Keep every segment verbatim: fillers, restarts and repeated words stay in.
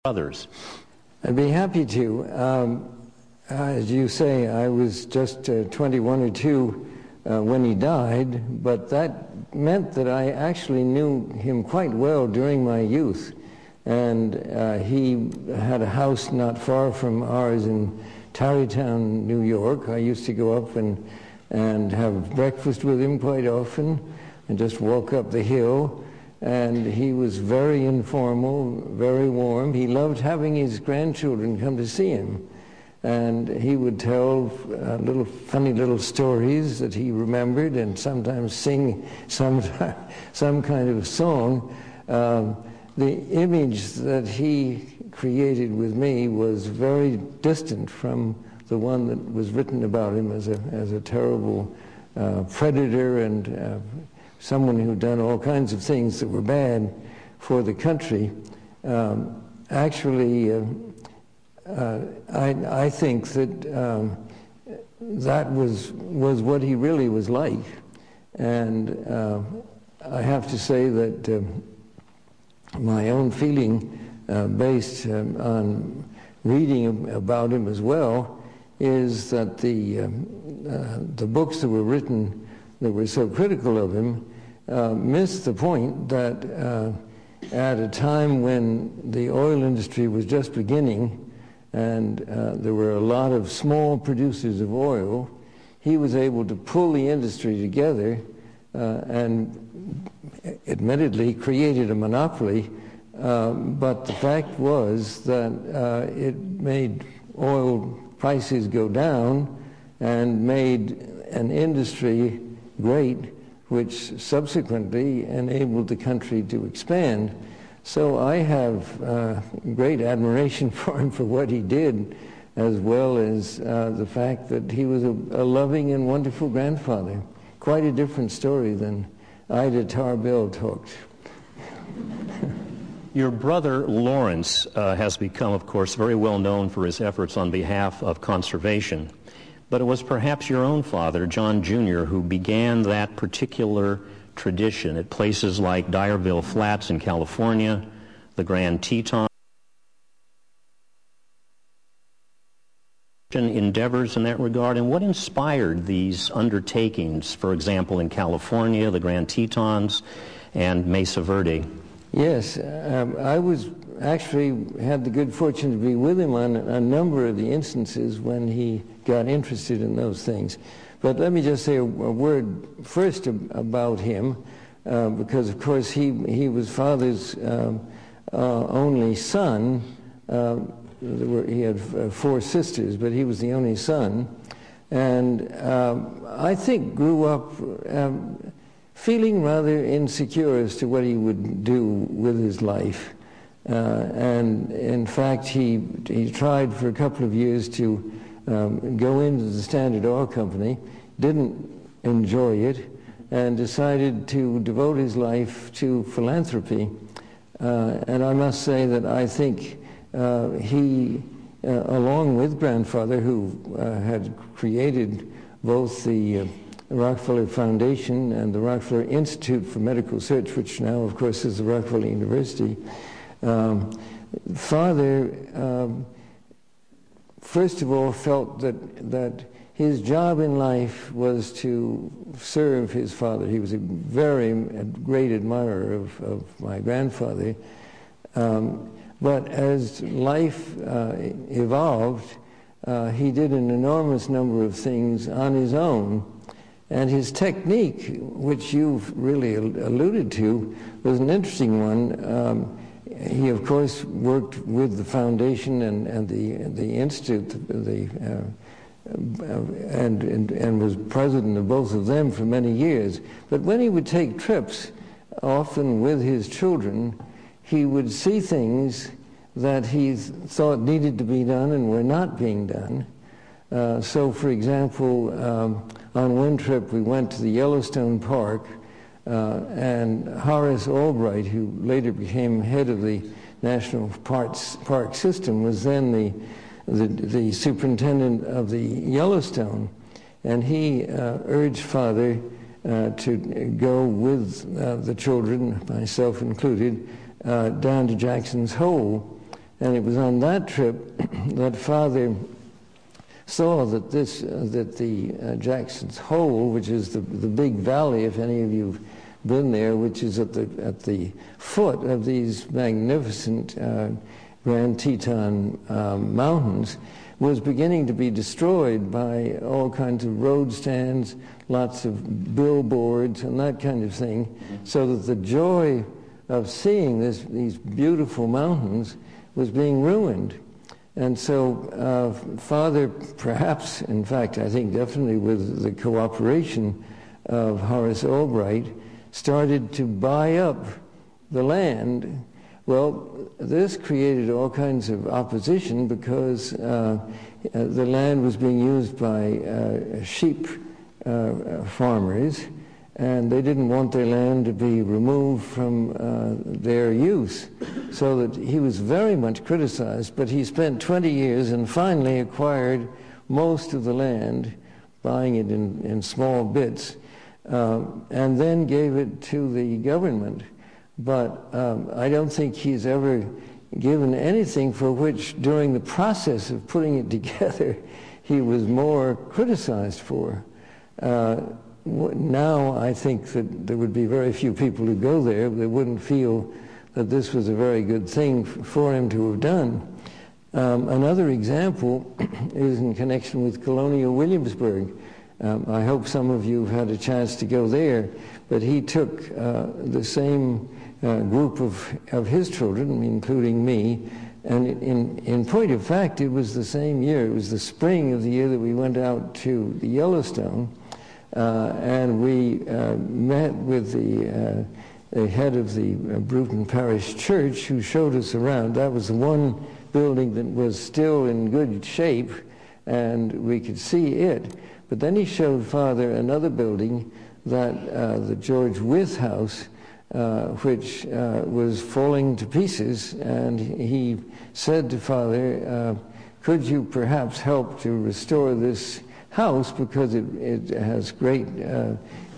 Brothers. I'd be happy to. Um, as you say, I was just uh, twenty-one or two uh, when he died, but that meant that I actually knew him quite well during my youth. And uh, he had a house not far from ours in Tarrytown, New York. I used to go up and, and have breakfast with him quite often and just walk up the hill. And he was very informal, very warm. He loved having his grandchildren come to see him. And he would tell uh, little funny little stories that he remembered and sometimes sing some, some kind of song. Um, the image that he created with me was very distant from the one that was written about him as a, as a terrible uh, predator and uh, someone who'd done all kinds of things that were bad for the country. Um, actually, uh, uh, I, I think that um, that was was what he really was like. And uh, I have to say that uh, my own feeling, uh, based um, on reading about him as well, is that the um, uh, the books that were written that were so critical of him uh, missed the point that uh, at a time when the oil industry was just beginning and uh, there were a lot of small producers of oil, he was able to pull the industry together uh, and admittedly created a monopoly, uh, but the fact was that uh, it made oil prices go down and made an industry great, which subsequently enabled the country to expand. So I have uh, great admiration for him for what he did, as well as uh, the fact that he was a, a loving and wonderful grandfather. Quite a different story than Ida Tarbell talked. Your brother Lawrence uh, has become, of course, very well known for his efforts on behalf of conservation. But it was perhaps your own father, John Junior, who began that particular tradition at places like Dyerville Flats in California, the Grand Teton. Endeavors in that regard, and what inspired these undertakings, for example, in California, the Grand Tetons, and Mesa Verde? Yes, um, I was actually had the good fortune to be with him on a number of the instances when he got interested in those things. But let me just say a, a word first ab- about him, uh, because of course he he was father's um, uh, only son. Uh, there were, he had uh, four sisters, but he was the only son, and um, I think grew up um, feeling rather insecure as to what he would do with his life. Uh, and in fact, he he tried for a couple of years to um, go into the Standard Oil Company, didn't enjoy it, and decided to devote his life to philanthropy. Uh, and I must say that I think uh, he, uh, along with grandfather, who uh, had created both the uh, Rockefeller Foundation and the Rockefeller Institute for Medical Research, which now, of course, is the Rockefeller University. Um, father, um, first of all, felt that that his job in life was to serve his father. He was a very a great admirer of, of my grandfather. Um, but as life uh, evolved, uh, he did an enormous number of things on his own. And his technique, which you've really alluded to, was an interesting one. Um, he, of course, worked with the foundation and, and the the institute, the uh, and, and and was president of both of them for many years. But when he would take trips, often with his children, he would see things that he thought needed to be done and were not being done. Uh, so, for example, um, on one trip we went to the Yellowstone Park, uh, and Horace Albright, who later became head of the National Parks, Park System, was then the, the the superintendent of the Yellowstone, and he uh, urged Father uh, to go with uh, the children, myself included, uh, down to Jackson's Hole. And it was on that trip that Father saw that this, uh, that the uh, Jackson's Hole, which is the, the big valley, if any of you've been there, which is at the, at the foot of these magnificent uh, Grand Teton um, mountains, was beginning to be destroyed by all kinds of road stands, lots of billboards, and that kind of thing, so that the joy of seeing this, these beautiful mountains was being ruined. And so uh, Father, perhaps, in fact, I think definitely with the cooperation of Horace Albright, started to buy up the land. Well, this created all kinds of opposition because uh, uh, the land was being used by uh, sheep uh, farmers, and they didn't want their land to be removed from uh, their use. So that he was very much criticized, but he spent twenty years and finally acquired most of the land, buying it in, in small bits, uh, and then gave it to the government. But um, I don't think he's ever given anything for which, during the process of putting it together, he was more criticized for. Uh, now I think that there would be very few people who go there that wouldn't feel that this was a very good thing for him to have done. Um, another example is in connection with Colonial Williamsburg. Um, I hope some of you have had a chance to go there, but he took uh, the same uh, group of, of his children, including me, and in, in point of fact, it was the same year. It was the spring of the year that we went out to the Yellowstone, uh, and we uh, met with the, uh, the head of the uh, Bruton Parish Church, who showed us around. That was the one building that was still in good shape, and we could see it. But then he showed Father another building, that uh, the George Wythe House, uh, which uh, was falling to pieces, and he said to Father, uh, could you perhaps help to restore this house, because it, it has great uh,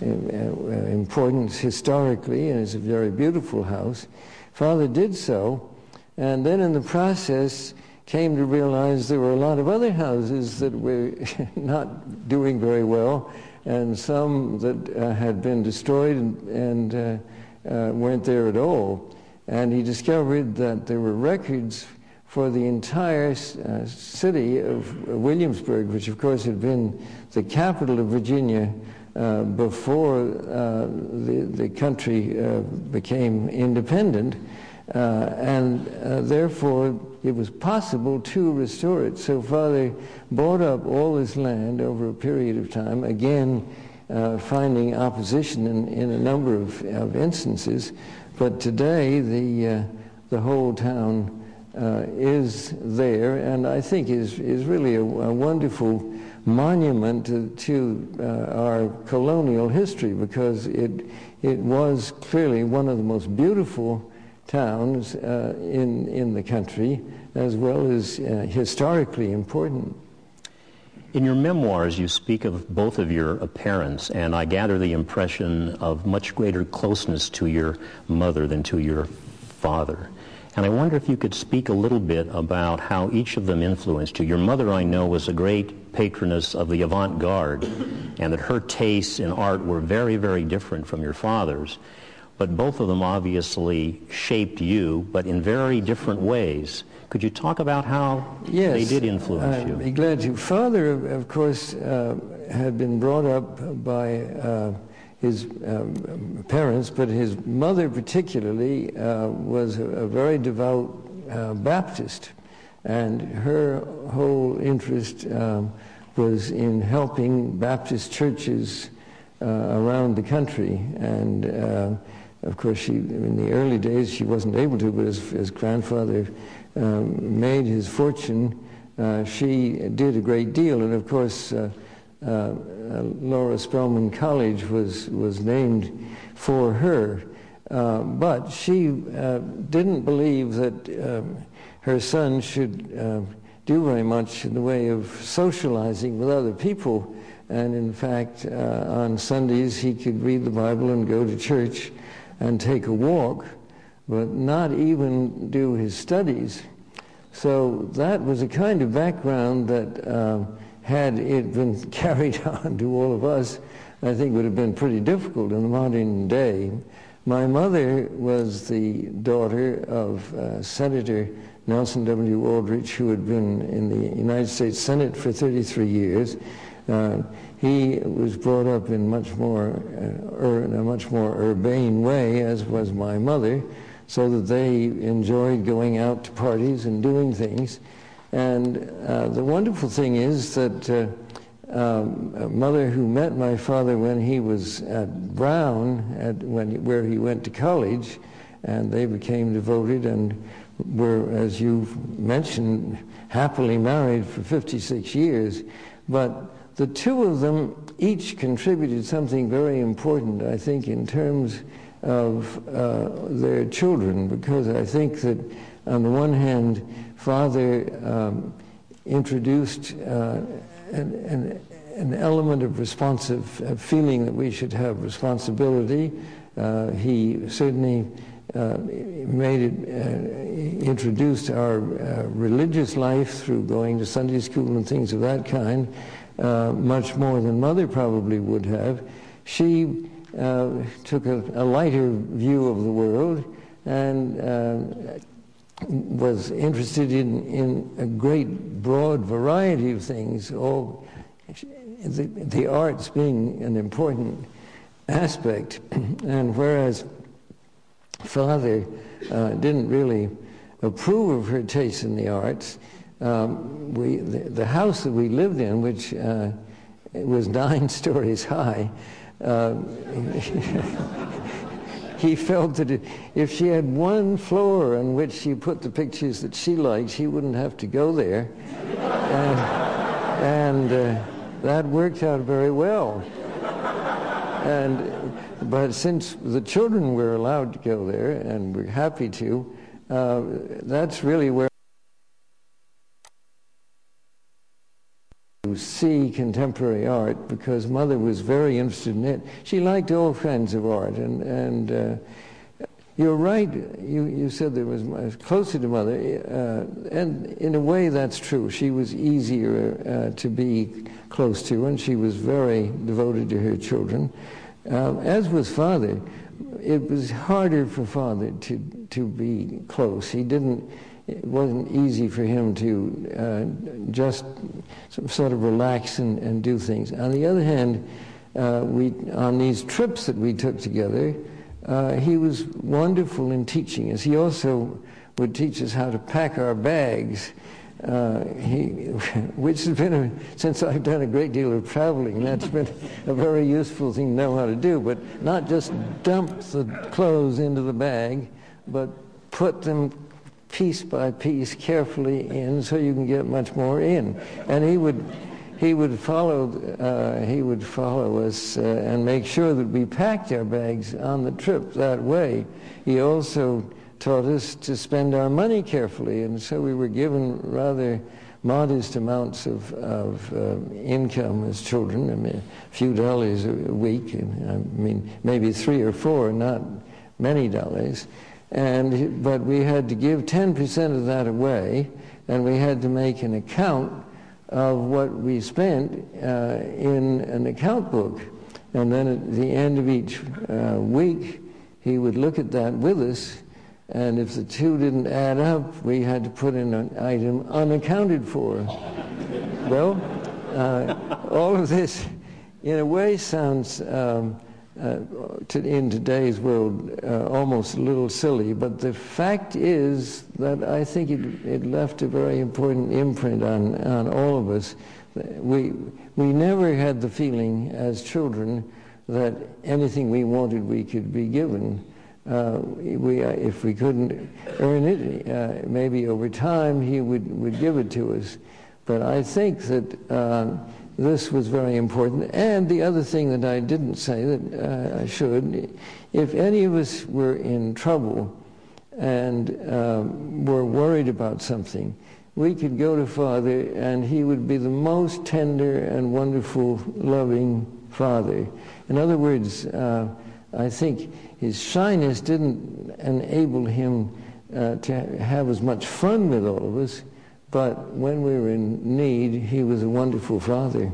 importance historically, and it's a very beautiful house. Father did so, and then in the process came to realize there were a lot of other houses that were not doing very well, and some that uh, had been destroyed and, and uh, uh, weren't there at all. And he discovered that there were records for the entire uh, city of Williamsburg, which of course had been the capital of Virginia uh, before uh, the, the country uh, became independent. Uh, and uh, therefore it was possible to restore it. So Father bought up all this land over a period of time, again uh, finding opposition in, in a number of, of instances. But today the, uh, the whole town uh, is there, and I think is, is really a, a wonderful monument to, to uh, our colonial history, because it, it was clearly one of the most beautiful towns uh, in, in the country, as well as uh, historically important. In your memoirs, you speak of both of your parents, and I gather the impression of much greater closeness to your mother than to your father. And I wonder if you could speak a little bit about how each of them influenced you. Your mother, I know, was a great patroness of the avant-garde, and that her tastes in art were very, very different from your father's. But both of them obviously shaped you, but in very different ways. Could you talk about how yes, they did influence I'd you? Be glad to. Father, of course, uh, had been brought up by uh, his um, parents, but his mother particularly uh, was a, a very devout uh, Baptist, and her whole interest um, was in helping Baptist churches uh, around the country. And uh, of course, she, in the early days, she wasn't able to, but as, as grandfather um, made his fortune, uh, she did a great deal. And of course, uh, uh, Laura Spelman College was, was named for her. Uh, but she uh, didn't believe that um, her son should uh, do very much in the way of socializing with other people. And in fact, uh, on Sundays, he could read the Bible and go to church and take a walk, but not even do his studies. So that was a kind of background that, uh, had it been carried on to all of us, I think would have been pretty difficult in the modern day. My mother was the daughter of uh, Senator Nelson W. Aldrich, who had been in the United States Senate for thirty-three years. Uh, he was brought up in much more, uh, ur- in a much more urbane way, as was my mother, so that they enjoyed going out to parties and doing things. And uh, the wonderful thing is that uh, um, a mother who met my father when he was at Brown, at when where he went to college, and they became devoted and were, as you've mentioned, happily married for fifty-six years. But the two of them each contributed something very important, I think, in terms of uh, their children, because I think that on the one hand, Father um, introduced uh, an, an, an element of responsive uh, feeling that we should have responsibility. Uh, he certainly uh, made it, uh, introduced our uh, religious life through going to Sunday school and things of that kind, uh, much more than Mother probably would have. She uh, took a, a lighter view of the world and uh, was interested in, in a great broad variety of things, all the, the arts being an important aspect. And whereas Father uh, didn't really approve of her taste in the arts, um, we the, the house that we lived in, which uh, was nine stories high, uh, he felt that if she had one floor on which she put the pictures that she liked, she wouldn't have to go there. And, and uh, that worked out very well. And, but since the children were allowed to go there, and we're happy to, uh, that's really where to see contemporary art, because Mother was very interested in it. She liked all kinds of art, and and uh, you're right. You you said there was closer to Mother, uh, and in a way that's true. She was easier uh, to be close to, and she was very devoted to her children. Uh, as was Father, it was harder for Father to to be close. He didn't. It wasn't easy for him to uh, just sort of relax and, and do things. On the other hand, uh, we on these trips that we took together, uh, he was wonderful in teaching us. He also would teach us how to pack our bags, uh, he, which has been, a, since I've done a great deal of traveling, that's been a very useful thing to know how to do, but not just dump the clothes into the bag, but put them piece by piece carefully in so you can get much more in. And he would he would follow uh, he would follow us uh, and make sure that we packed our bags on the trip that way. He also taught us to spend our money carefully, and so we were given rather modest amounts of, of uh, income as children. I mean, a few dollars a week, and, I mean maybe three or four, not many dollars. And, but we had to give ten percent of that away, and we had to make an account of what we spent uh, in an account book. And then at the end of each uh, week, he would look at that with us, and if the two didn't add up, we had to put in an item unaccounted for. Well, uh, all of this, in a way, sounds um, Uh, to, in today's world, uh, almost a little silly, but the fact is that I think it, it left a very important imprint on, on all of us. We, we never had the feeling as children that anything we wanted we could be given. Uh, we, uh, if we couldn't earn it, uh, maybe over time he would, would give it to us. But I think that uh, this was very important. And the other thing that I didn't say that uh, I should, if any of us were in trouble and um, were worried about something, we could go to Father and he would be the most tender and wonderful, loving Father. In other words, uh, I think his shyness didn't enable him uh, to have as much fun with all of us, but when we were in need, he was a wonderful father.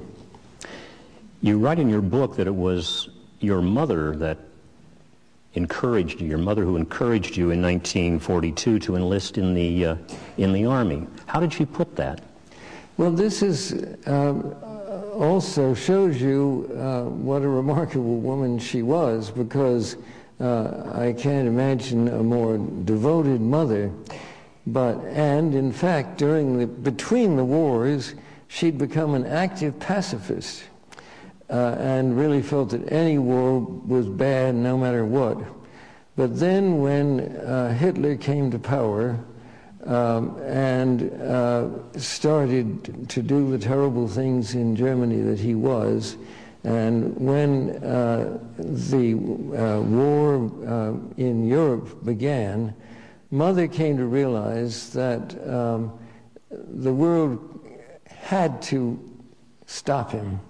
You write in your book that it was your mother that encouraged you, your mother who encouraged you in nineteen forty-two to enlist in the uh, in the Army. How did she put that? Well, this is um, also shows you uh, what a remarkable woman she was, because uh, I can't imagine a more devoted mother. But and in fact, during the between the wars, she'd become an active pacifist. Uh, and really felt that any war was bad no matter what. But then when uh, Hitler came to power um, and uh, started to do the terrible things in Germany that he was, and when uh, the uh, war uh, in Europe began, Mother came to realize that um, the world had to stop him.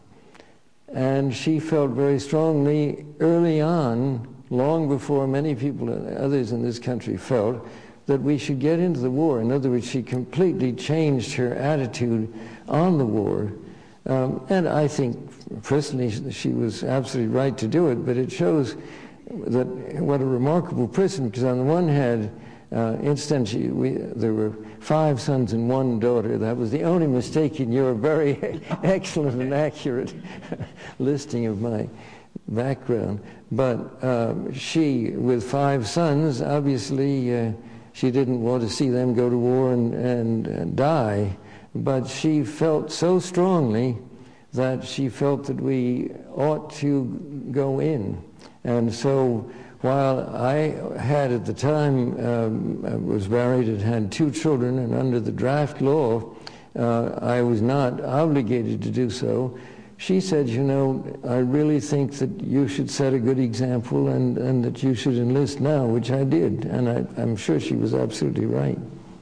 And she felt very strongly early on, long before many people, others in this country felt, that we should get into the war. In other words, she completely changed her attitude on the war. Um, and I think, personally, she was absolutely right to do it, but it shows that what a remarkable person, because on the one hand, Uh, incidentally, we, there were five sons and one daughter. That was the only mistake in your very excellent and accurate listing of my background. But uh, she, with five sons, obviously uh, she didn't want to see them go to war and, and uh, die. But she felt so strongly that she felt that we ought to go in. And so while I had at the time, um, I was married and had two children, and under the draft law, uh, I was not obligated to do so, she said, you know, I really think that you should set a good example and, and that you should enlist now, which I did. And I, I'm sure she was absolutely right.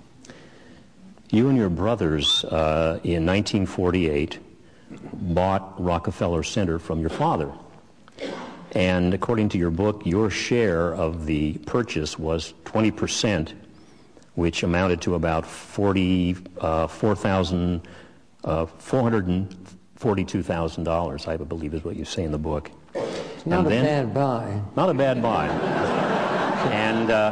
You and your brothers uh, in nineteen forty-eight bought Rockefeller Center from your father. And according to your book, your share of the purchase was twenty percent, which amounted to about forty-four thousand, uh, four hundred forty-two thousand dollars, I believe is what you say in the book. It's not and a then, bad buy. Not a bad buy. and uh,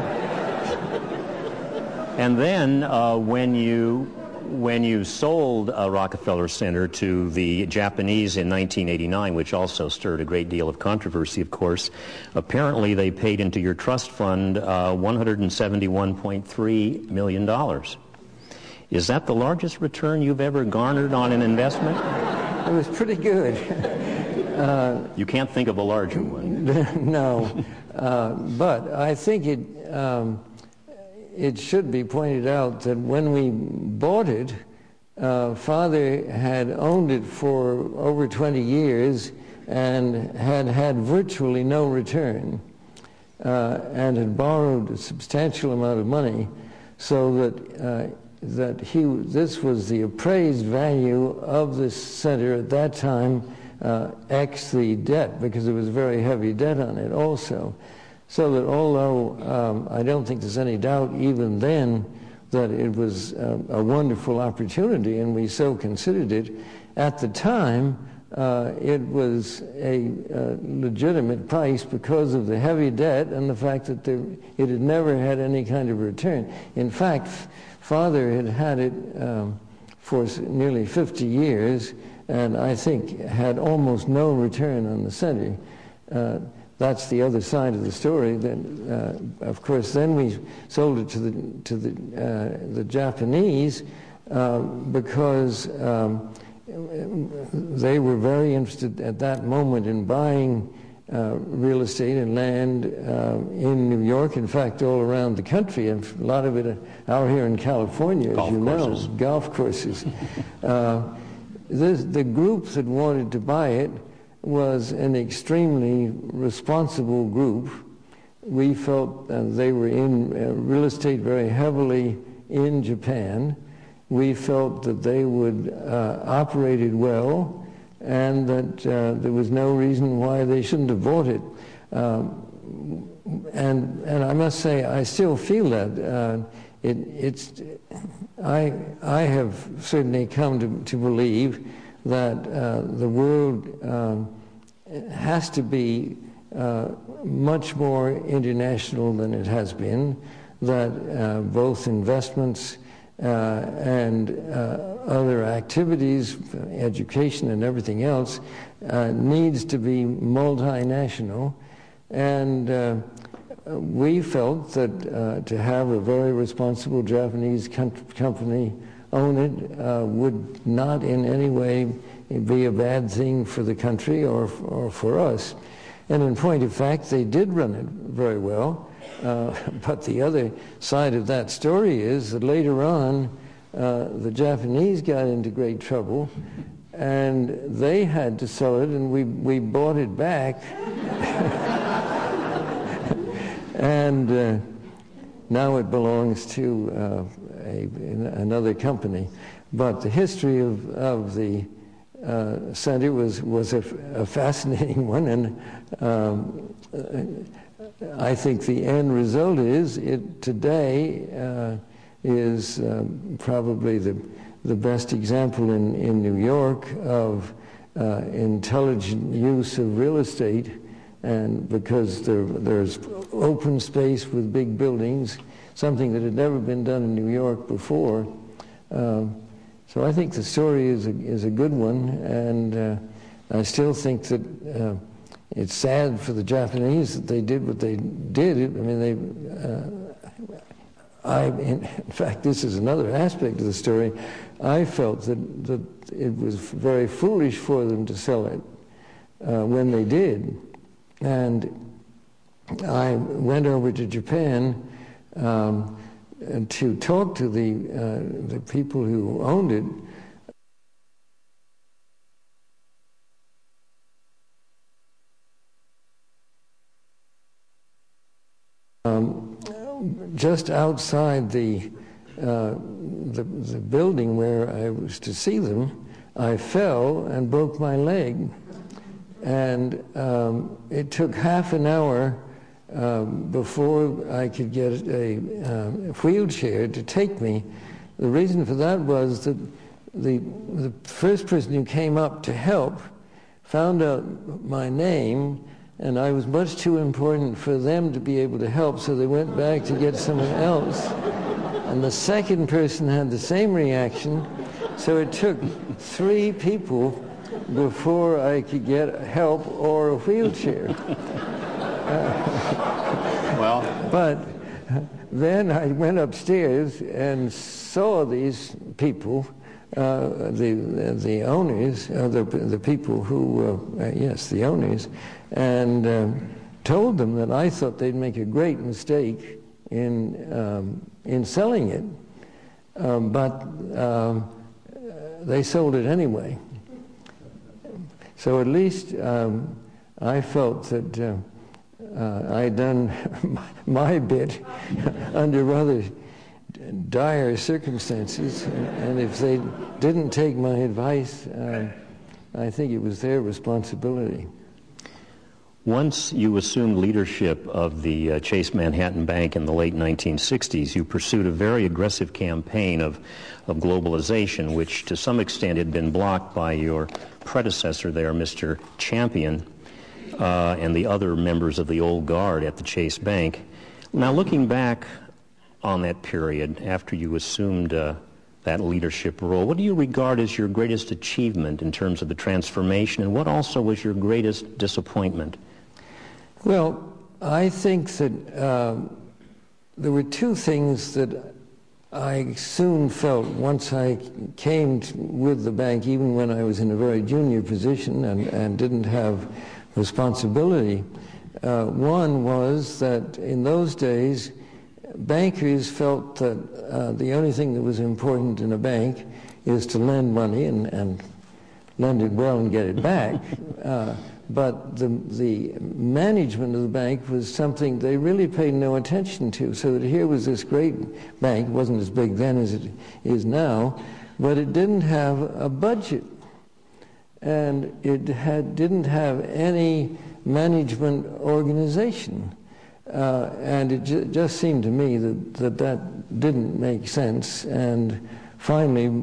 and then uh, when you when you sold uh, Rockefeller Center to the Japanese in nineteen eighty-nine, which also stirred a great deal of controversy, of course, apparently they paid into your trust fund uh, one hundred seventy-one point three million dollars. Is that the largest return you've ever garnered on an investment? It was pretty good. uh, you can't think of a larger one. No, uh, but I think it... Um, It should be pointed out that when we bought it, uh, Father had owned it for over twenty years and had had virtually no return uh, and had borrowed a substantial amount of money, so that uh, that he this was the appraised value of this center at that time, uh, ex the debt, because there was very heavy debt on it also. So that although um, I don't think there's any doubt even then that it was uh, a wonderful opportunity, and we so considered it, at the time uh, it was a uh, legitimate price because of the heavy debt and the fact that there, it had never had any kind of return. In fact, Father had had it um, for nearly fifty years, and I think had almost no return on the center. Uh, That's the other side of the story. Then, uh, of course, then we sold it to the to the uh, the Japanese uh, because um, they were very interested at that moment in buying uh, real estate and land uh, in New York. In fact, all around the country, and a lot of it out here in California, as golf you courses. know, golf courses. uh, this, the group that wanted to buy it was an extremely responsible group. We felt uh, they were in uh, real estate very heavily in Japan. We felt that they would uh, operated well, and that uh, there was no reason why they shouldn't have bought it. Um, and and I must say, I still feel that. Uh, it, it's, I, I have certainly come to, to believe that uh, the world um, has to be uh, much more international than it has been, that uh, both investments uh, and uh, other activities, education and everything else, uh, needs to be multinational. And uh, we felt that uh, to have a very responsible Japanese com company own it uh, would not in any way be a bad thing for the country or, or for us. And in point of fact, they did run it very well. Uh, but the other side of that story is that later on, uh, the Japanese got into great trouble, and they had to sell it, and we, we bought it back. And uh, now it belongs to uh, a, another company. But the history of, of the uh, center was, was a, a fascinating one, and um, I think the end result is it today uh, is um, probably the, the best example in, in New York of uh, intelligent use of real estate. And because there, there's open space with big buildings, something that had never been done in New York before. Um, so I think the story is a, is a good one, and uh, I still think that uh, it's sad for the Japanese that they did what they did. I mean, they. Uh, I, in fact, this is another aspect of the story. I felt that that it was very foolish for them to sell it uh, when they did. And I went over to Japan um, to talk to the uh, the people who owned it. Um, just outside the, uh, the the building where I was to see them, I fell and broke my leg. And um, it took half an hour um, before I could get a, uh, wheelchair to take me. The reason for that was that the, the first person who came up to help found out my name, and I was much too important for them to be able to help, so they went back to get someone else. And the second person had the same reaction, so it took three people before I could get help or a wheelchair. uh, well, but then I went upstairs and saw these people, uh, the the owners, uh, the the people who, uh, uh, yes, the owners, and uh, told them that I thought they'd make a great mistake in um, in selling it, um, but um, they sold it anyway. So at least um, I felt that uh, uh, I'd done my bit under rather dire circumstances, and if they didn't take my advice, uh, I think it was their responsibility. Once you assumed leadership of the uh, Chase Manhattan Bank in the late nineteen sixties, you pursued a very aggressive campaign of, of globalization, which to some extent had been blocked by your predecessor there, Mister Champion, uh, and the other members of the old guard at the Chase Bank. Now, looking back on that period after you assumed uh, that leadership role, what do you regard as your greatest achievement in terms of the transformation, and what also was your greatest disappointment? Well, I think that uh, there were two things that I soon felt once I came to, with the bank, even when I was in a very junior position and, and didn't have responsibility. Uh, one was that in those days, bankers felt that uh, the only thing that was important in a bank is to lend money and, and lend it well and get it back. Uh, but the, the management of the bank was something they really paid no attention to. So that here was this great bank, it wasn't as big then as it is now, but it didn't have a budget. and it had didn't have any management organization. Uh, and it ju- just seemed to me that, that that didn't make sense. And finally,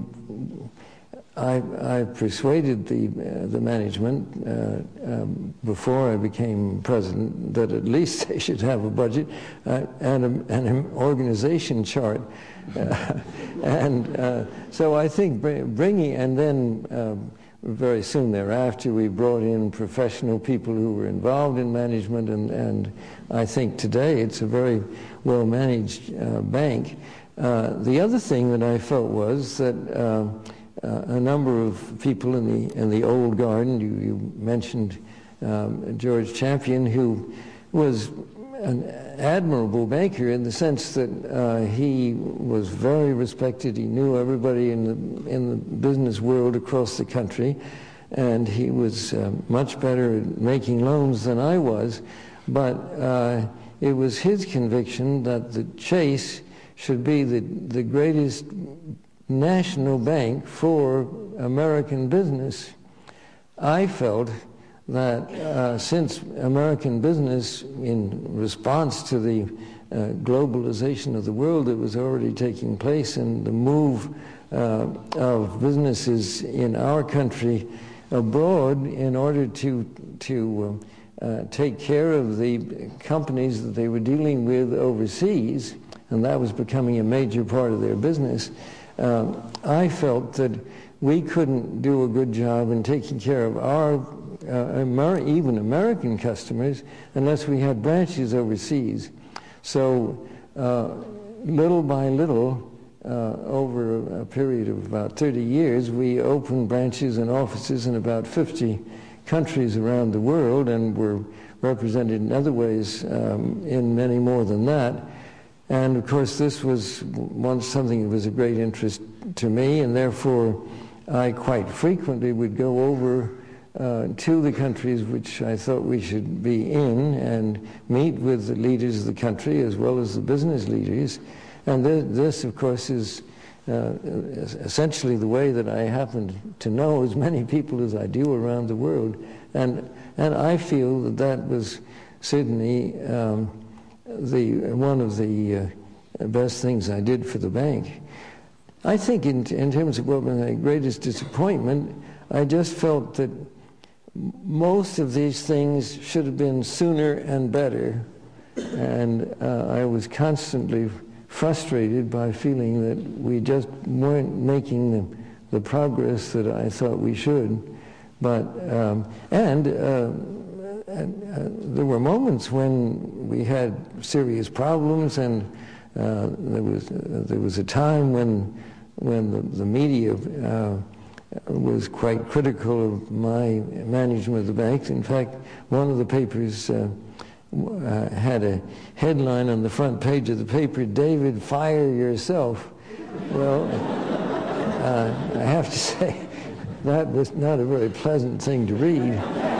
I, I persuaded the uh, the management uh, um, before I became president that at least they should have a budget uh, and, a, and an organization chart. Uh, and uh, so I think bringing, and then um, very soon thereafter, we brought in professional people who were involved in management, and, and I think today it's a very well-managed uh, bank. Uh, the other thing that I felt was that uh, uh, a number of people in the in the old guard, and you, you mentioned um, George Champion, who was an admirable banker in the sense that uh, he was very respected. He knew everybody in the in the business world across the country, and he was uh, much better at making loans than I was. But uh, it was his conviction that the Chase should be the the greatest national bank for American business. I felt that uh, since American business, in response to the uh, globalization of the world that was already taking place and the move uh, of businesses in our country abroad in order to to uh, uh, take care of the companies that they were dealing with overseas, and that was becoming a major part of their business, uh, I felt that we couldn't do a good job in taking care of our Uh, Amer- even American customers unless we had branches overseas. So uh, little by little, uh, over a period of about thirty years, we opened branches and offices in about fifty countries around the world, and were represented in other ways um, in many more than that. And of course this was once something that was of great interest to me, and therefore I quite frequently would go over Uh, to the countries which I thought we should be in and meet with the leaders of the country as well as the business leaders. And th- this, of course, is uh, essentially the way that I happen to know as many people as I do around the world. And and I feel that that was certainly um, the one of the uh, best things I did for the bank. I think in, in terms of what was my greatest disappointment, I just felt that most of these things should have been sooner and better, and uh, I was constantly frustrated by feeling that we just weren't making the, the progress that I thought we should. But um, and, uh, and uh, there were moments when we had serious problems, and uh, there was uh, there was a time when when the, the media Uh, was quite critical of my management of the bank. In fact, one of the papers uh, uh, had a headline on the front page of the paper, "David, fire yourself." Well, uh, I have to say, that was not a very pleasant thing to read.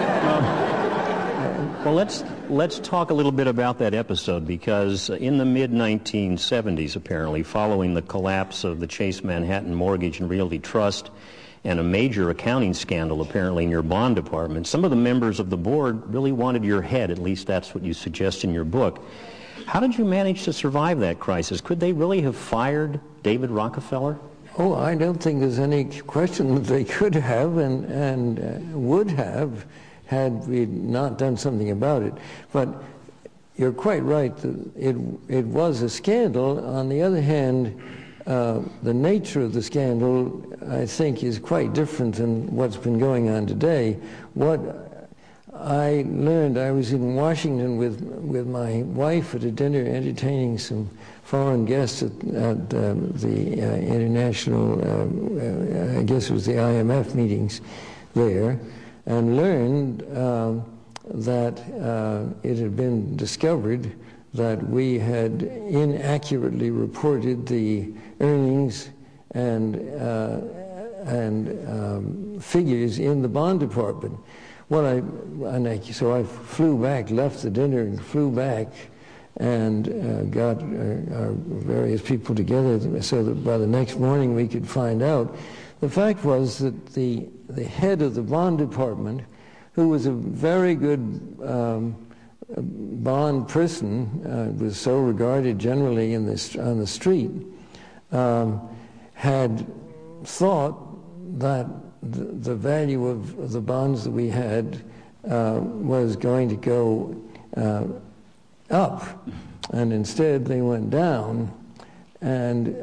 Well, let's let's talk a little bit about that episode, because in the mid nineteen seventies, apparently, following the collapse of the Chase Manhattan Mortgage and Realty Trust, and a major accounting scandal apparently in your bond department, some of the members of the board really wanted your head. At least that's what you suggest in your book. How did you manage to survive that crisis? Could they really have fired David Rockefeller? Oh, I don't think there's any question that they could have and, and uh, would have had we not done something about it. But you're quite right that it, it was a scandal. On the other hand, Uh, the nature of the scandal, I think, is quite different than what's been going on today. What I learned, I was in Washington with with my wife at a dinner entertaining some foreign guests at, at um, the uh, international, uh, uh, I guess it was the I M F meetings there, and learned uh, that uh, it had been discovered that we had inaccurately reported the earnings and uh, and um, figures in the bond department. What I and I, so I flew back, left the dinner, and flew back, and uh, got uh, our various people together so that by the next morning we could find out the fact was that the, the head of the bond department, who was a very good um, bond person, uh, was so regarded generally in this, on the street, um, had thought that the, the value of, of the bonds that we had uh, was going to go uh, up, and instead they went down. And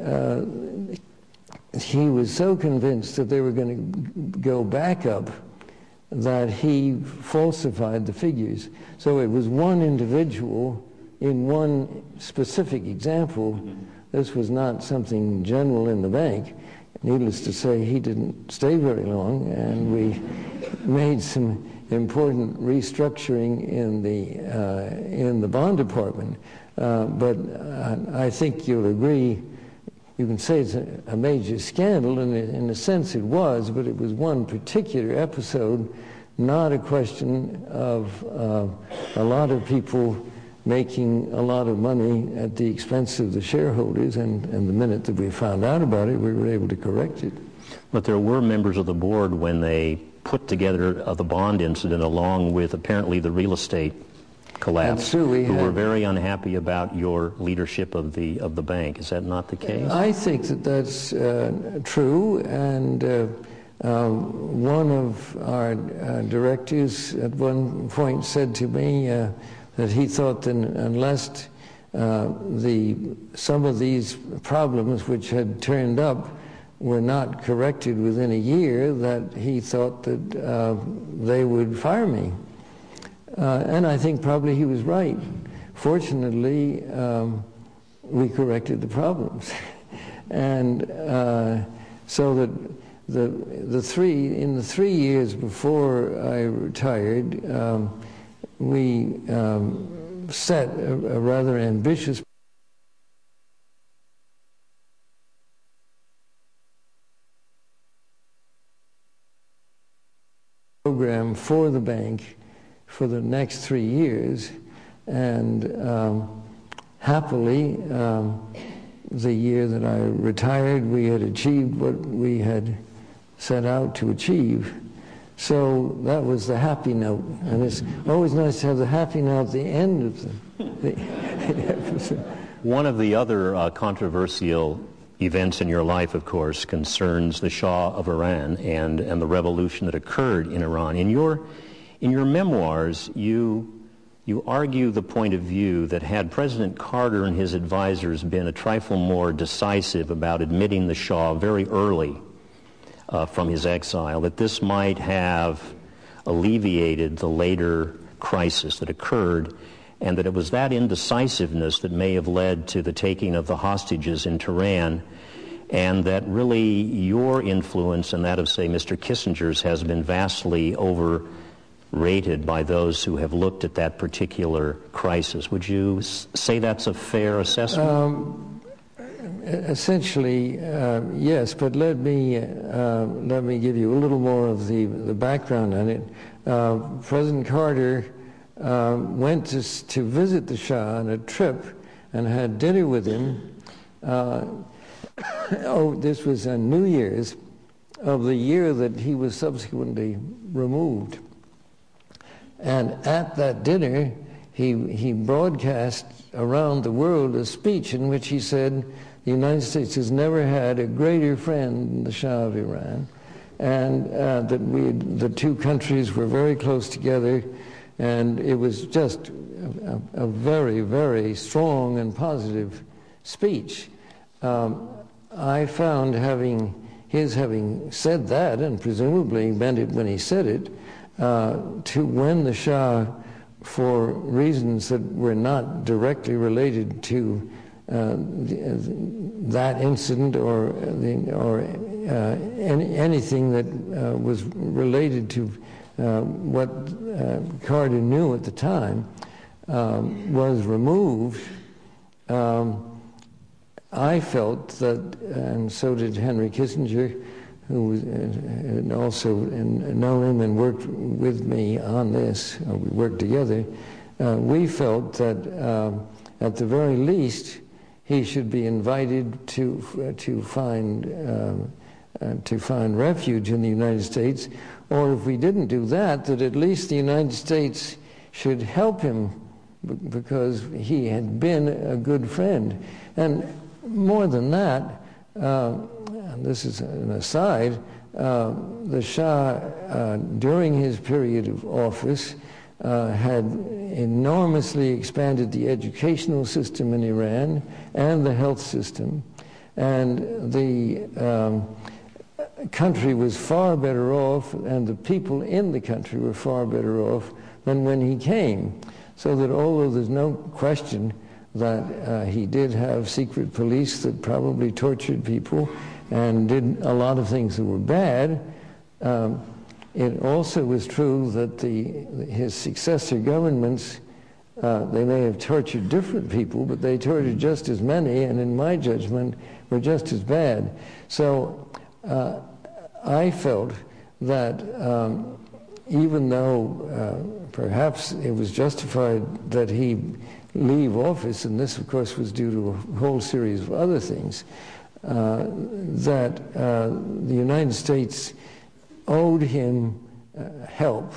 uh, he was so convinced that they were going to go back up that he falsified the figures. So it was one individual in one specific example. This was not something general in the bank. Needless to say, he didn't stay very long, and we made some important restructuring in the uh, in the bond department. Uh, but uh, I think you'll agree, you can say it's a, a major scandal, and in a sense it was, but it was one particular episode, not a question of uh, a lot of people making a lot of money at the expense of the shareholders, and, and the minute that we found out about it, we were able to correct it. But there were members of the board when they put together uh, the bond incident along with apparently the real estate collapse, That's true. We who had, were very unhappy about your leadership of the of the bank. Is that not the case? I think that that's uh, true, and uh, uh, one of our uh, directors at one point said to me uh, that he thought that unless uh, the some of these problems which had turned up were not corrected within a year, that he thought that uh, they would fire me. Uh, and I think probably he was right. Fortunately, um, we corrected the problems. and uh, so that the the three, in the three years before I retired, um, we um, set a, a rather ambitious program for the bank for the next three years, and um, happily, um, the year that I retired, we had achieved what we had set out to achieve. So that was the happy note, and it's always nice to have the happy note at the end of the, the episode. One of the other uh, controversial events in your life, of course, concerns the Shah of Iran and, and the revolution that occurred in Iran. In your in your memoirs, you you argue the point of view that had President Carter and his advisors been a trifle more decisive about admitting the Shah very early uh, from his exile, that this might have alleviated the later crisis that occurred, and that it was that indecisiveness that may have led to the taking of the hostages in Tehran, and that really your influence and that of, say, Mister Kissinger's has been vastly overrated by those who have looked at that particular crisis. Would you s- say that's a fair assessment? Um, essentially, uh, yes, but let me uh, let me give you a little more of the, the background on it. Uh, President Carter Uh, went to, to visit the Shah on a trip and had dinner with him. Uh, oh, this was on New Year's of the year that he was subsequently removed. And at that dinner, he, he broadcast around the world a speech in which he said, the United States has never had a greater friend than the Shah of Iran, and uh, that we, the two countries were very close together. And it was just a, a very, very strong and positive speech. Um, I found having his having said that, and presumably meant it when he said it, uh, to when the Shah, for reasons that were not directly related to uh, the, that incident or the, or uh, any, anything that uh, was related to Uh, what uh, Carter knew at the time, um, was removed. Um, I felt that, and so did Henry Kissinger, who was, uh, had also known him and worked with me on this, uh, we worked together, uh, we felt that uh, at the very least he should be invited to, uh, to find uh, uh, to find refuge in the United States, or if we didn't do that, that at least the United States should help him because he had been a good friend. And more than that, uh, and this is an aside, uh, the Shah, uh, during his period of office, uh, had enormously expanded the educational system in Iran and the health system. And the um, country was far better off, and the people in the country were far better off than when he came. So that although there's no question that uh, he did have secret police that probably tortured people and did a lot of things that were bad, um, it also was true that the his successor governments, uh, they may have tortured different people, but they tortured just as many, and in my judgment, were just as bad. So uh, I felt that um, even though uh, perhaps it was justified that he leave office, and this of course was due to a whole series of other things, uh, that uh, the United States owed him uh, help.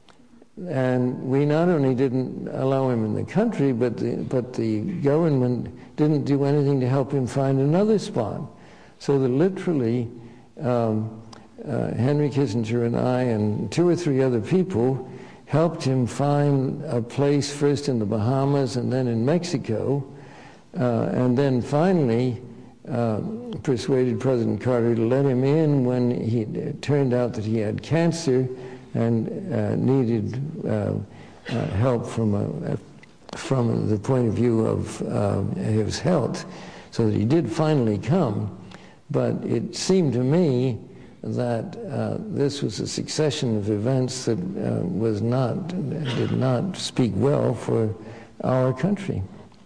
And we not only didn't allow him in the country, but the, but the government didn't do anything to help him find another spot. So that literally, um, uh, Henry Kissinger and I and two or three other people helped him find a place first in the Bahamas and then in Mexico, uh, and then finally uh, persuaded President Carter to let him in when he, it turned out that he had cancer and uh, needed uh, uh, help from a, from the point of view of uh, his health, so that he did finally come. But it seemed to me that uh, this was a succession of events that uh, was not, did not speak well for our country.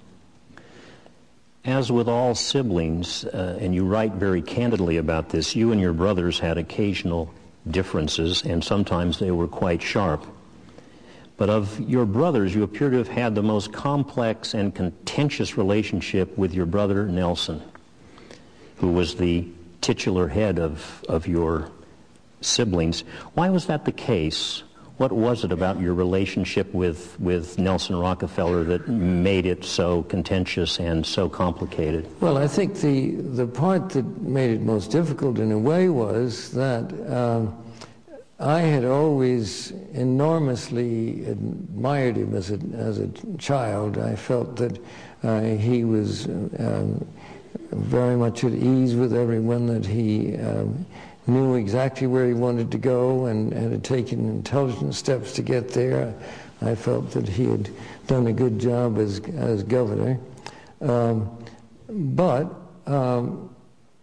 As with all siblings, uh, and you write very candidly about this, you and your brothers had occasional differences, and sometimes they were quite sharp. But of your brothers, you appear to have had the most complex and contentious relationship with your brother Nelson, who was the titular head of, of your siblings. Why was that the case? What was it about your relationship with, with Nelson Rockefeller that made it so contentious and so complicated? Well, I think the, the part that made it most difficult in a way was that uh, I had always enormously admired him as a, as a child. I felt that uh, he was um, very much at ease with everyone, that he um, knew exactly where he wanted to go and, and had taken intelligent steps to get there. I felt that he had done a good job as, as governor. Um, but um,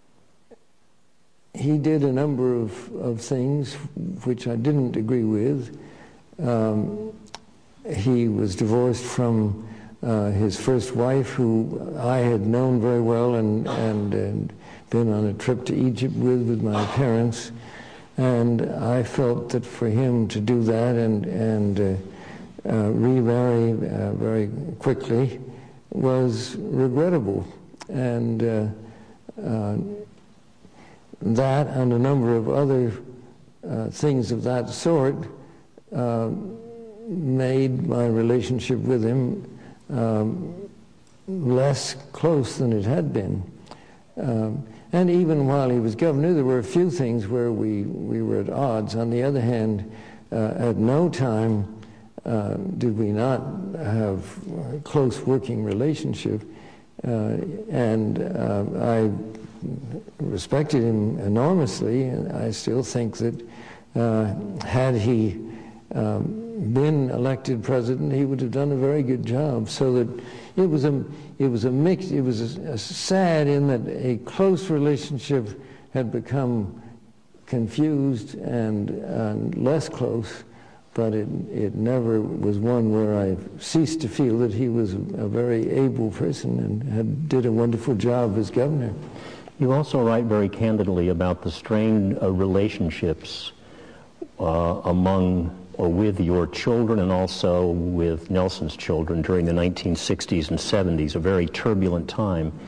he did a number of, of things which I didn't agree with. Um, he was divorced from uh, his first wife, who I had known very well and, and, and been on a trip to Egypt with with my parents. And I felt that for him to do that and, and uh, uh, remarry uh, very quickly was regrettable. And uh, uh, that and a number of other uh, things of that sort uh, made my relationship with him um, less close than it had been. Um, and even while he was governor, there were a few things where we, we were at odds. On the other hand, uh, at no time uh, did we not have a close working relationship. Uh, and uh, I respected him enormously, and I still think that uh, had he um, been elected president, he would have done a very good job. So that it was a it was a mix. It was a, a sad in that a close relationship had become confused and, and less close, but it it never was one where I ceased to feel that he was a, a very able person and had did a wonderful job as governor. You also write very candidly about the strained uh, relationships uh, among or with your children and also with Nelson's children during the nineteen sixties and seventies, a very turbulent time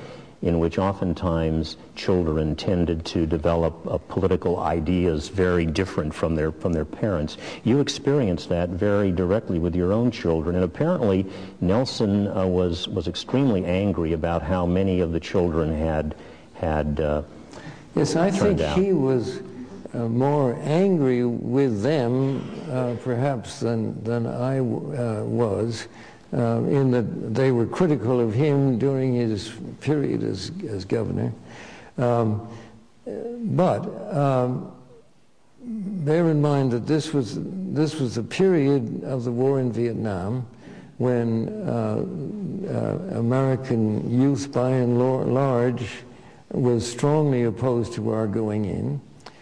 in which oftentimes children tended to develop uh, political ideas very different from their from their parents. You experienced that very directly with your own children, and apparently Nelson uh, was was extremely angry about how many of the children had had. Uh, yes, I think out. he was uh, more angry with them, uh, perhaps, than than I uh, was. Uh, in that they were critical of him during his period as, as governor. Um, but um, bear in mind that this was, this was the period of the war in Vietnam when uh, uh, American youth by and large was strongly opposed to our going in.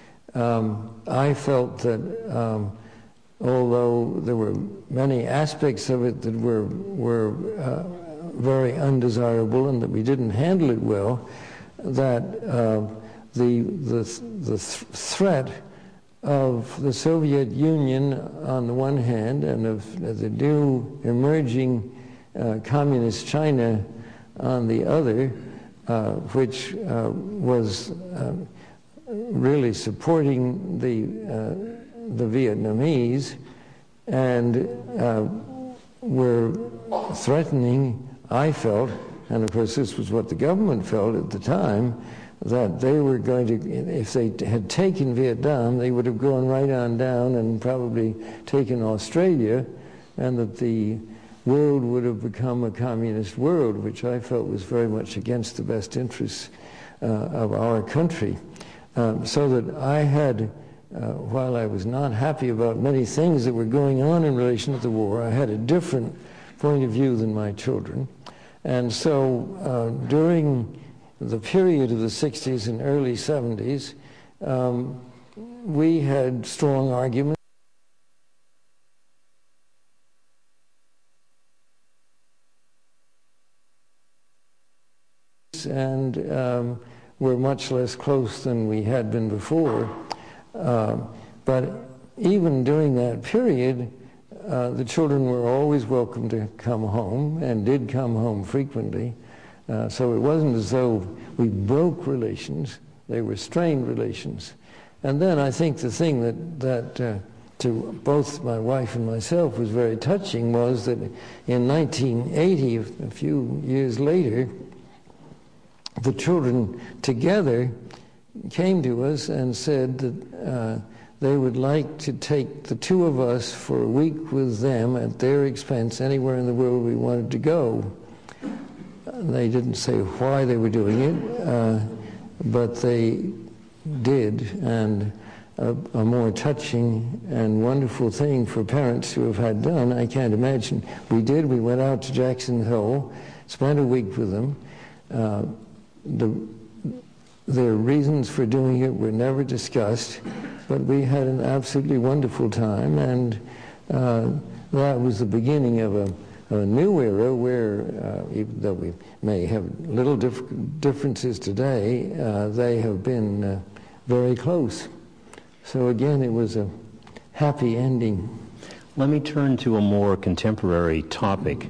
Um, I felt that um, although there were many aspects of it that were were uh, very undesirable and that we didn't handle it well, that uh, the the the th- threat of the Soviet Union on the one hand and of the new emerging uh, communist China on the other, uh, which uh, was uh, really supporting the uh, the Vietnamese, and uh, were threatening, I felt, and of course this was what the government felt at the time, that they were going to, if they had taken Vietnam, they would have gone right on down and probably taken Australia, and that the world would have become a communist world, which I felt was very much against the best interests uh, of our country. Um, so that I had Uh, while I was not happy about many things that were going on in relation to the war, I had a different point of view than my children. And so uh, during the period of the sixties and early seventies, um, we had strong arguments. And um, were much less close than we had been before. Uh, but even during that period, uh, the children were always welcome to come home and did come home frequently. Uh, so it wasn't as though we broke relations. They were strained relations. And then I think the thing that, that uh, to both my wife and myself was very touching was that in nineteen eighty, a few years later, the children together came to us and said that uh, they would like to take the two of us for a week with them at their expense anywhere in the world we wanted to go. They didn't say why they were doing it, uh, but they did, and a, a more touching and wonderful thing for parents to have had done, I can't imagine. We did. We went out to Jackson Hole, spent a week with them. Uh, the Their reasons for doing it were never discussed, but we had an absolutely wonderful time, and uh, that was the beginning of a, a new era where, uh, even though we may have little dif- differences today, uh, they have been uh, very close. So again, it was a happy ending. Let me turn to a more contemporary topic.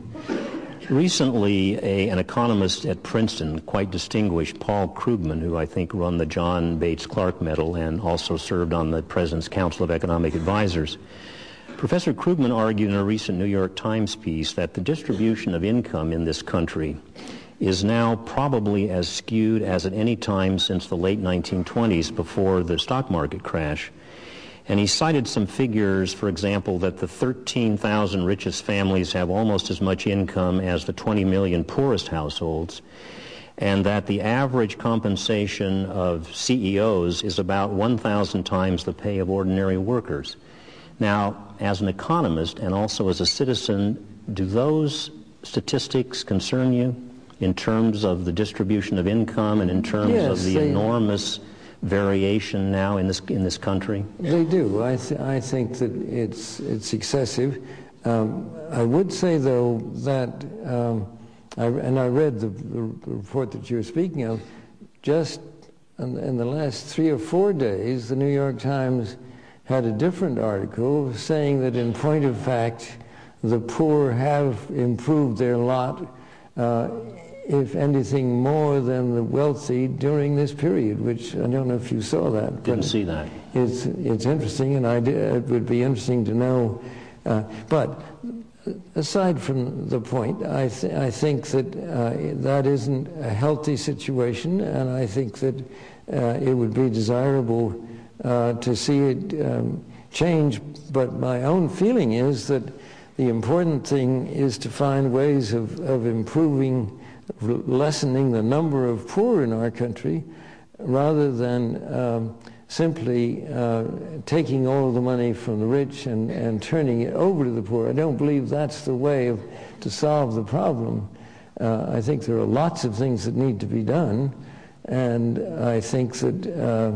Recently, a, an economist at Princeton, quite distinguished, Paul Krugman, who I think won the John Bates Clark Medal and also served on the President's Council of Economic Advisors. Professor Krugman argued in a recent New York Times piece that the distribution of income in this country is now probably as skewed as at any time since the late nineteen twenties, before the stock market crash. And he cited some figures, for example, that the thirteen thousand richest families have almost as much income as the twenty million poorest households, and that the average compensation of C E Os is about one thousand times the pay of ordinary workers. Now, as an economist and also as a citizen, do those statistics concern you in terms of the distribution of income and in terms yes, of the they, enormous variation now in this in this country? They do. I th- I think that it's it's excessive. Um, I would say though that, um, I, and I read the, the report that you were speaking of, just in, in the last three or four days, the New York Times had a different article saying that in point of fact, the poor have improved their lot uh, if anything, more than the wealthy during this period, which I don't know if you saw that. Didn't see that. It's, it's interesting, and I, it would be interesting to know. Uh, but aside from the point, I, th I think that uh, that isn't a healthy situation, and I think that uh, it would be desirable uh, to see it um, change. But my own feeling is that the important thing is to find ways of, of improving, lessening the number of poor in our country, rather than um, simply uh, taking all of the money from the rich and, and turning it over to the poor. I don't believe that's the way of, to solve the problem. Uh, I think there are lots of things that need to be done, and I think that uh,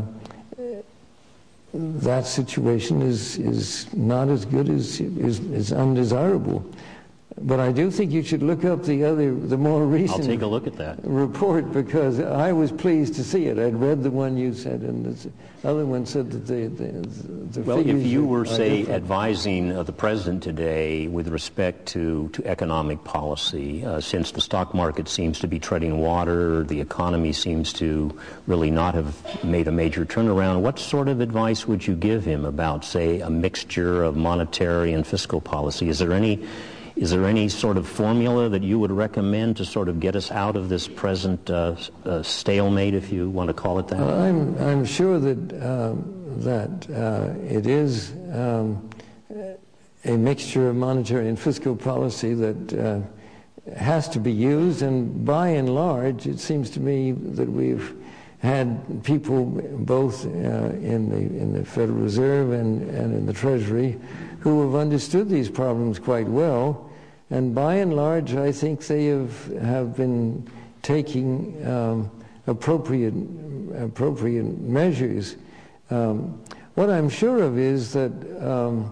that situation is, is not as good as is, is undesirable. But I do think you should look up the other, the more recent I'll take a look at that report, because I was pleased to see it. I'd read the one you said, and the other one said that the, the, the well, figures if you are, were, are say, different. advising uh, the president today with respect to, to economic policy, uh, since the stock market seems to be treading water, the economy seems to really not have made a major turnaround, what sort of advice would you give him about, say, a mixture of monetary and fiscal policy? Is there any Is there any sort of formula that you would recommend to sort of get us out of this present uh, uh, stalemate, if you want to call it that? Well, I'm, I'm sure that, um, that uh, it is um, a mixture of monetary and fiscal policy that uh, has to be used, and by and large, it seems to me that we've had people both uh, in, the, in the Federal Reserve and, and in the Treasury who have understood these problems quite well. And by and large, I think they have, have been taking um, appropriate, appropriate measures. Um, what I'm sure of is that um,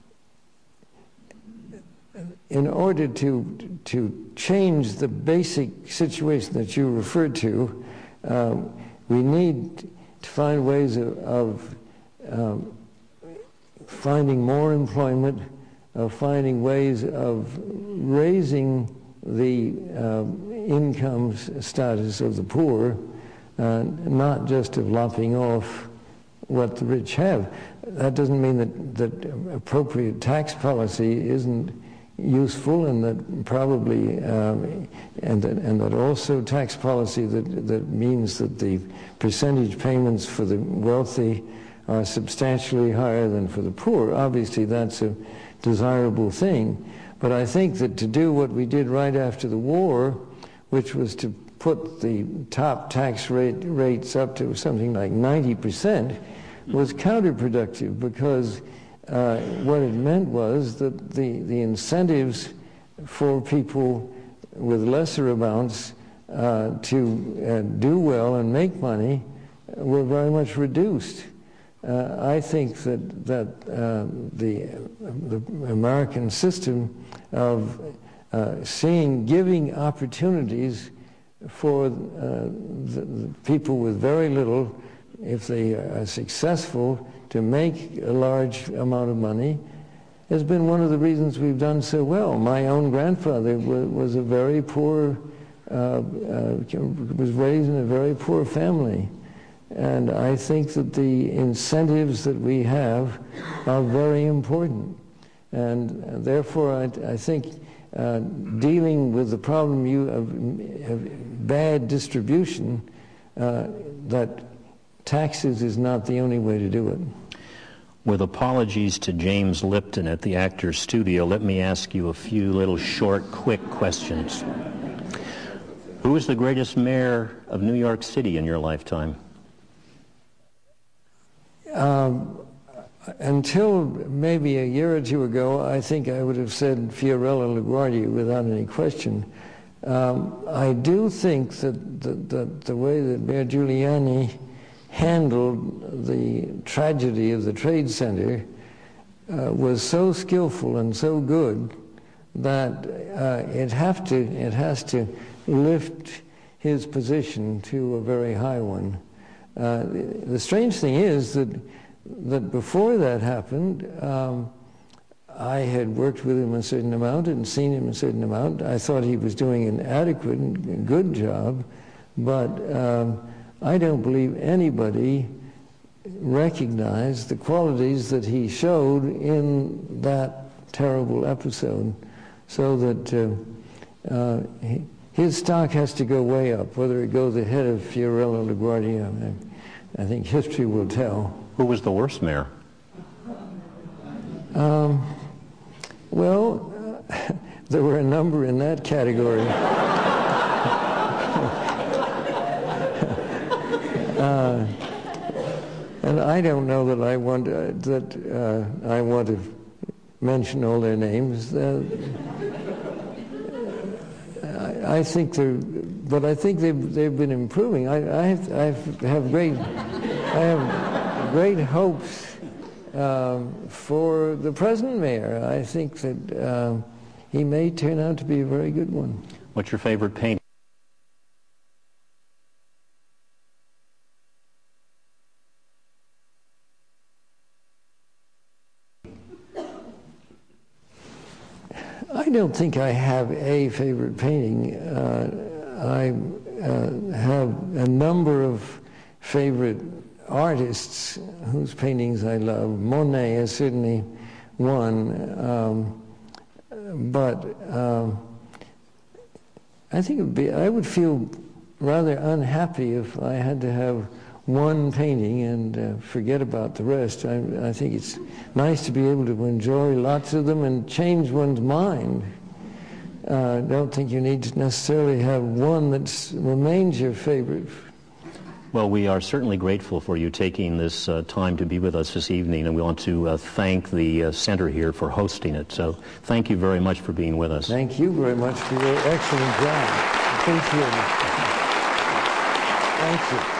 in order to, to change the basic situation that you referred to, um, we need to find ways of, of um, finding more employment, of finding ways of raising the uh, income status of the poor, uh, not just of lopping off what the rich have. That doesn't mean that, that appropriate tax policy isn't useful, and that probably, um, and, that, and that also tax policy that, that means that the percentage payments for the wealthy are substantially higher than for the poor. Obviously, that's a desirable thing. But I think that to do what we did right after the war, which was to put the top tax rate rates up to something like ninety percent, was counterproductive, because uh, what it meant was that the, the incentives for people with lesser amounts uh, to uh, do well and make money were very much reduced. Uh, I think that that uh, the, the American system of uh, seeing, giving opportunities for uh, the, the people with very little, if they are successful, to make a large amount of money, has been one of the reasons we've done so well. My own grandfather was, was a very poor, uh, uh, was raised in a very poor family. And I think that the incentives that we have are very important. And therefore, I, I think uh, dealing with the problem you of, of bad distribution, uh, that taxes is not the only way to do it. With apologies to James Lipton at the Actors Studio, let me ask you a few little short, quick questions. Who was the greatest mayor of New York City in your lifetime? Um, until maybe a year or two ago, I think I would have said Fiorello LaGuardia without any question. Um, I do think that the, the, the way that Mayor Giuliani handled the tragedy of the Trade Center uh, was so skillful and so good that uh, it have to it has to lift his position to a very high one. Uh, the, the strange thing is that that before that happened, um, I had worked with him a certain amount and seen him a certain amount. I thought he was doing an adequate and good job, but um, I don't believe anybody recognized the qualities that he showed in that terrible episode, so that uh, uh, he, his stock has to go way up. Whether it goes ahead of Fiorello LaGuardia, I, I think history will tell. Who was the worst mayor? Um, well, uh, there were a number in that category. uh, and I don't know that I want uh, that uh, I want to mention all their names. Uh, I, I think they're, but I think they've they've been improving. I, I have I have great I have great hopes. Um, for the present mayor. I think that uh, he may turn out to be a very good one. What's your favorite painting? I don't think I have a favorite painting. Uh, I uh, have a number of favorite artists whose paintings I love. Monet is certainly one, um, but um, I think it would be, I would feel rather unhappy if I had to have one painting and uh, forget about the rest. I, I think it's nice to be able to enjoy lots of them and change one's mind. I uh, don't think you need to necessarily have one that remains your favorite. Well, we are certainly grateful for you taking this uh, time to be with us this evening, and we want to uh, thank the uh, center here for hosting it. So thank you very much for being with us. Thank you very much for your excellent job. Appreciate it. Thank you.